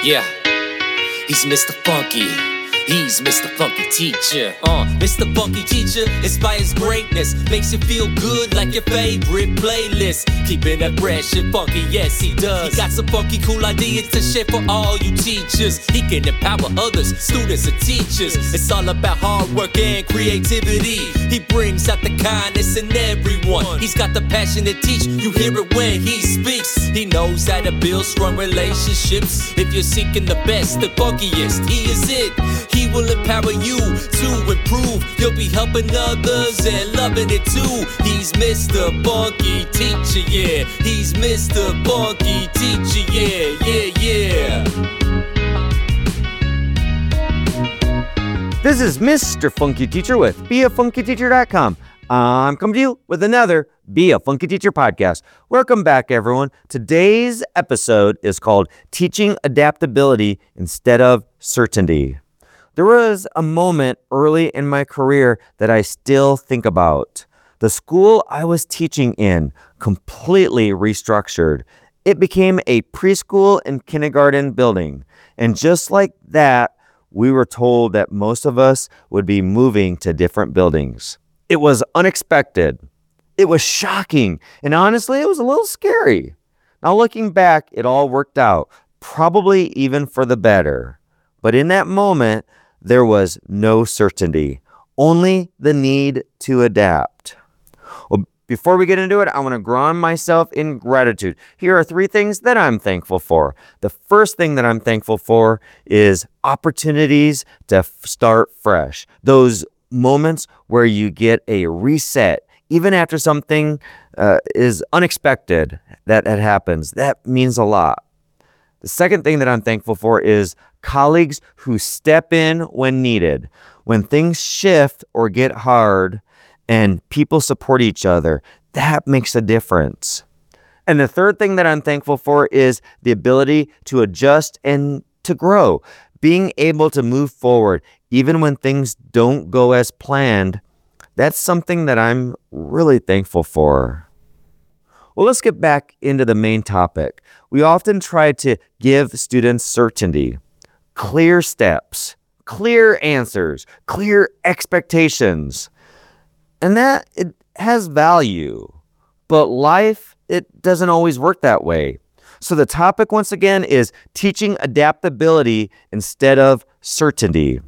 Yeah, he's Mr. Funky. He's Mr. Funky Teacher. Mr. Funky Teacher inspires greatness, makes you feel good like your favorite playlist. Keeping it fresh and funky, yes he does. He got some funky cool ideas to share for all you teachers. He can empower others, students and teachers. It's all about hard work and creativity. He brings out the kindness in everyone. He's got the passion to teach, you hear it when he speaks. He knows how to build strong relationships. If you're seeking the best, the funkiest, he is it. He will empower you to improve. You'll be helping others and loving it too. He's Mr. Funky Teacher, yeah. He's Mr. Funky Teacher, yeah, yeah, yeah. This is Mr. Funky Teacher with BeAFunkyTeacher.com. I'm coming to you with another Be a Funky Teacher podcast. Welcome back, everyone. Today's episode is called Teaching Adaptability Instead of Certainty. There was a moment early in my career that I still think about. The school I was teaching in completely restructured. It became a preschool and kindergarten building. And just like that, we were told that most of us would be moving to different buildings. It was unexpected. It was shocking. And honestly, it was a little scary. Now looking back, it all worked out, probably even for the better. But in that moment, there was no certainty, only the need to adapt. Well, before we get into it, I want to ground myself in gratitude. Here are 3 things that I'm thankful for. The first thing that I'm thankful for is opportunities to start fresh. Those moments where you get a reset, even after something is unexpected that happens. That means a lot. The second thing that I'm thankful for is colleagues who step in when needed. When things shift or get hard and people support each other, that makes a difference. And the third thing that I'm thankful for is the ability to adjust and to grow. Being able to move forward even when things don't go as planned, that's something that I'm really thankful for. Well, let's get back into the main topic. We often try to give students certainty, clear steps, clear answers, clear expectations. And that it has value, but life, it doesn't always work that way. So the topic once again is teaching adaptability instead of certainty.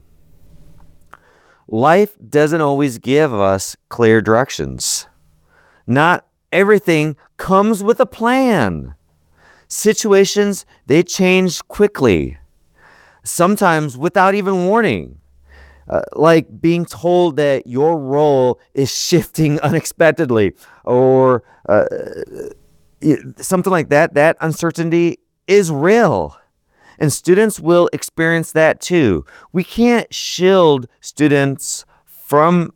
Life doesn't always give us clear directions. Not everything comes with a plan. Situations, they change quickly, sometimes without even warning. Like being told that your role is shifting unexpectedly or something like that. That uncertainty is real. And students will experience that too. We can't shield students from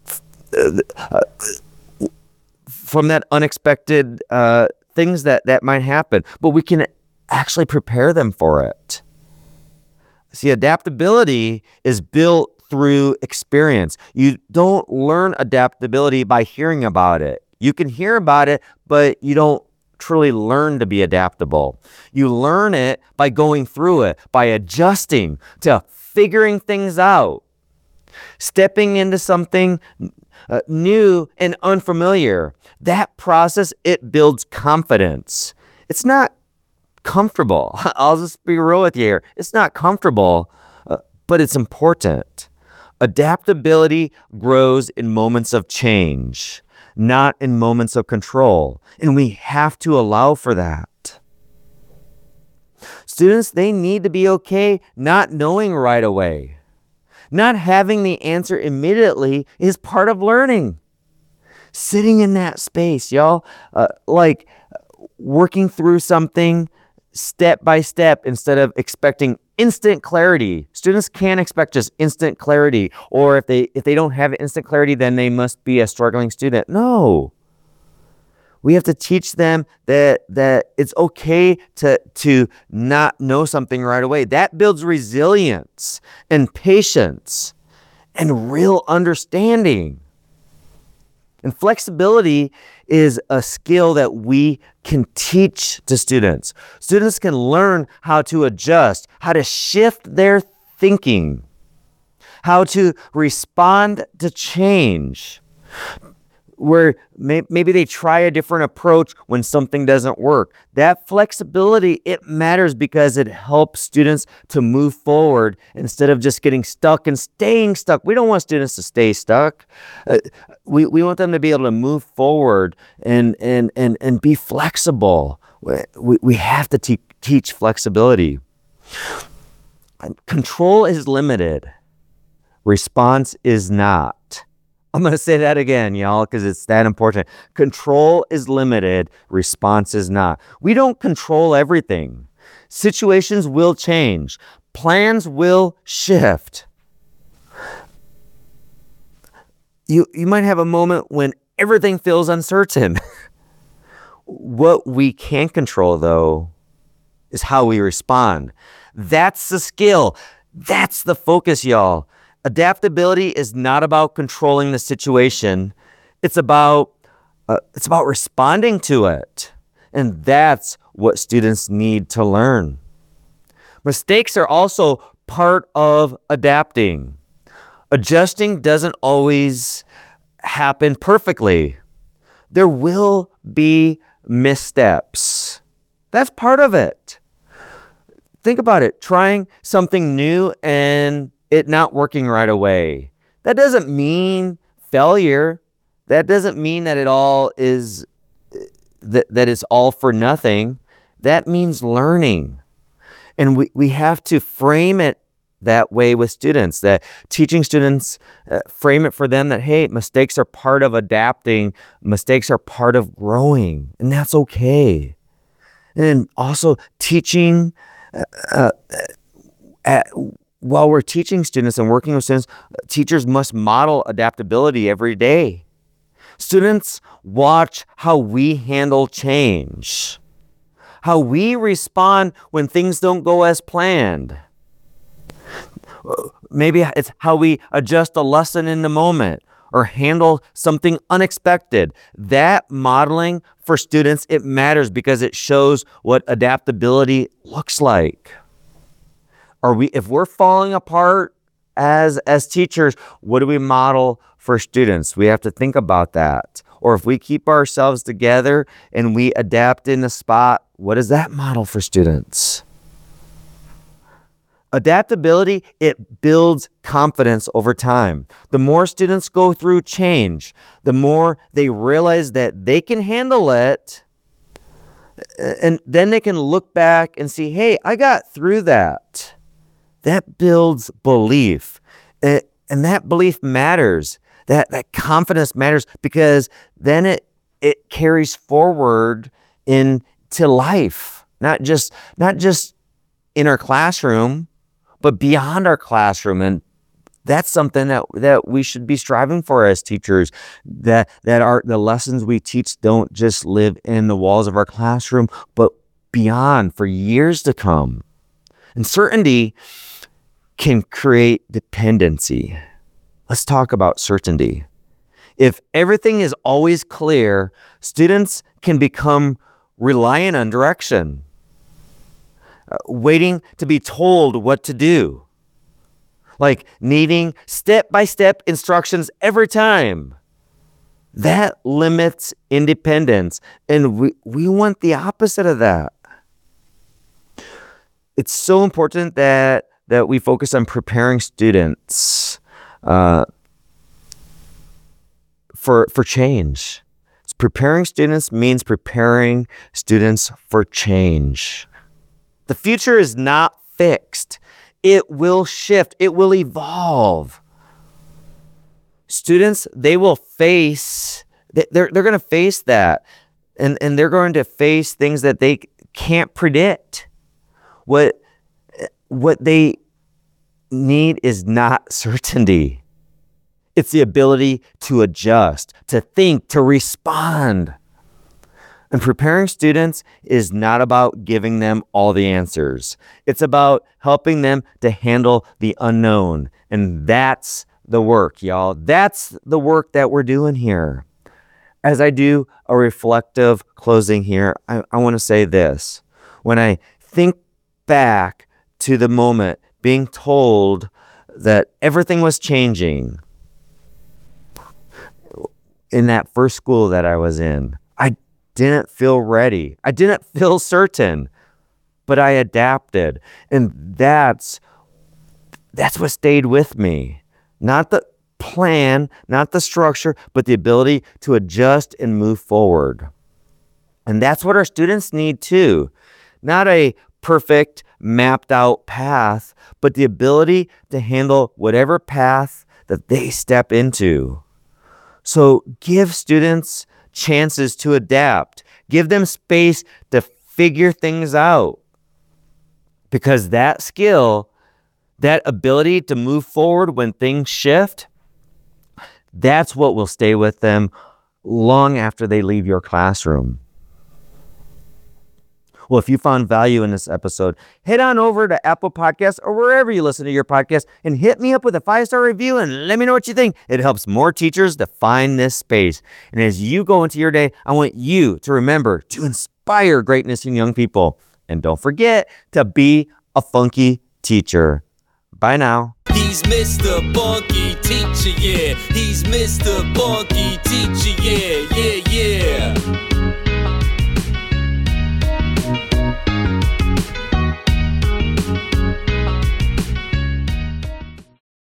that unexpected things that might happen, but we can actually prepare them for it. See, adaptability is built through experience. You don't learn adaptability by hearing about it. You can hear about it, but you don't truly learn to be adaptable. You learn it by going through it, by adjusting to figuring things out, stepping into something new and unfamiliar. That process, it builds confidence. It's not comfortable. I'll just be real with you here. It's not comfortable, but it's important. Adaptability grows in moments of change, not in moments of control. And we have to allow for that. Students, they need to be okay not knowing right away. Not having the answer immediately is part of learning. Sitting in that space, y'all, like working through something step by step instead of expecting instant clarity. Students can't expect just instant clarity, or if they don't have instant clarity, then they must be a struggling student. No. We have to teach them that it's okay to not know something right away. That builds resilience and patience and real understanding. And flexibility is a skill that we can teach to students. Students can learn how to adjust, how to shift their thinking, how to respond to change, where maybe they try a different approach when something doesn't work. That flexibility, it matters because it helps students to move forward instead of just getting stuck and staying stuck. We don't want students to stay stuck. We want them to be able to move forward and be flexible. We have to teach flexibility. Control is limited. Response is not. I'm going to say that again, y'all, because it's that important. Control is limited. Response is not. We don't control everything. Situations will change. Plans will shift. You might have a moment when everything feels uncertain. What we can control, though, is how we respond. That's the skill. That's the focus, y'all. Adaptability is not about controlling the situation. It's about responding to it. And that's what students need to learn. Mistakes are also part of adapting. Adjusting doesn't always happen perfectly. There will be missteps. That's part of it. Think about it. Trying something new and it not working right away. That doesn't mean failure. That doesn't mean that it all is that it's all for nothing. That means learning. And we have to frame it that way with students, that teaching students, frame it for them that, hey, mistakes are part of adapting. Mistakes are part of growing, and that's okay. And also teaching, while we're teaching students and working with students, teachers must model adaptability every day. Students watch how we handle change, how we respond when things don't go as planned. Maybe it's how we adjust a lesson in the moment or handle something unexpected. That modeling for students, it matters because it shows what adaptability looks like. If we're falling apart as teachers, what do we model for students? We have to think about that. Or if we keep ourselves together and we adapt in the spot, what does that model for students? Adaptability, it builds confidence over time. The more students go through change, the more they realize that they can handle it, and then they can look back and see, hey, I got through that. That builds belief, and that belief matters. That confidence matters because then it carries forward into life, not just in our classroom, but beyond our classroom. And that's something that we should be striving for as teachers, that the lessons we teach don't just live in the walls of our classroom, but beyond for years to come. And certainty can create dependency. Let's talk about certainty. If everything is always clear, students can become reliant on direction, waiting to be told what to do, like needing step-by-step instructions every time. That limits independence, and we want the opposite of that. It's so important that we focus on preparing students for change. Preparing students means preparing students for change. The future is not fixed. It will shift. It will evolve. Students, they will face, they're going to face that. And they're going to face things that they can't predict. What they need is not certainty. It's the ability to adjust, to think, to respond. And preparing students is not about giving them all the answers. It's about helping them to handle the unknown. And that's the work, y'all. That's the work that we're doing here. As I do a reflective closing here, I want to say this. When I think back to the moment being told that everything was changing in that first school that I was in, I didn't feel ready. I didn't feel certain, but I adapted. And that's what stayed with me. Not the plan, not the structure, but the ability to adjust and move forward. And that's what our students need too. Not a perfect mapped out path, but the ability to handle whatever path that they step into. So give students chances to adapt. Give them space to figure things out. Because that skill, that ability to move forward when things shift, that's what will stay with them long after they leave your classroom. Well, if you found value in this episode, head on over to Apple Podcasts or wherever you listen to your podcast and hit me up with a 5-star review and let me know what you think. It helps more teachers to find this space. And as you go into your day, I want you to remember to inspire greatness in young people. And don't forget to be a funky teacher. Bye now. He's Mr. Funky Teacher, yeah. He's Mr. Funky Teacher, yeah, yeah, yeah.